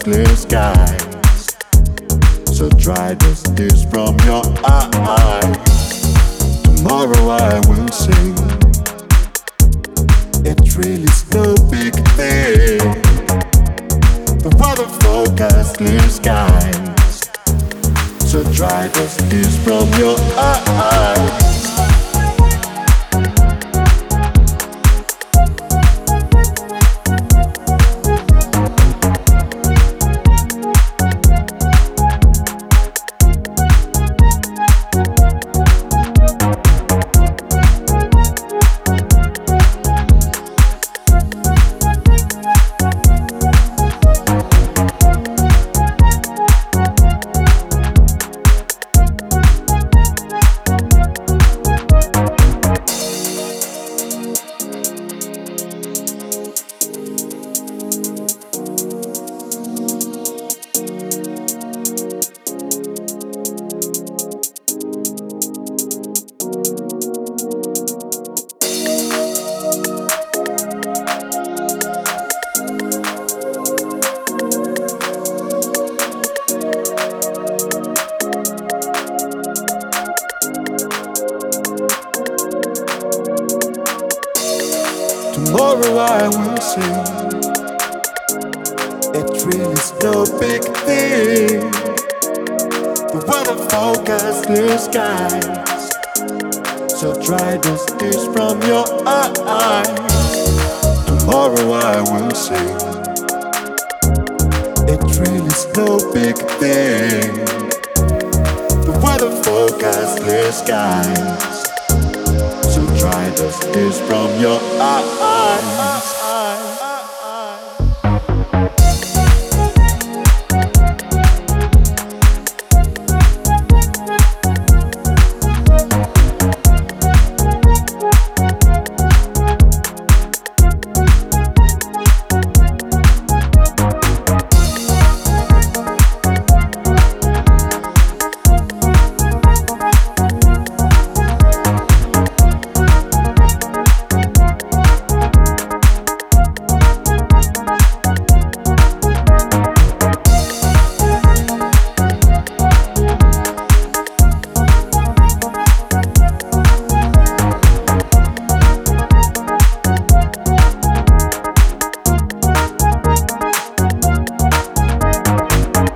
clear skies. So dry the tears from your eyes. Tomorrow I will sing. It really is no big thing. The weather forecast clear skies. So dry the tears from your eyes. Tomorrow I will sing. It really is no big thing. The weather forecast clear skies. So dry those tears from your eyes. Tomorrow I will sing. It really is no big thing. The weather forecast clear skies. So dry those tears from your eyes.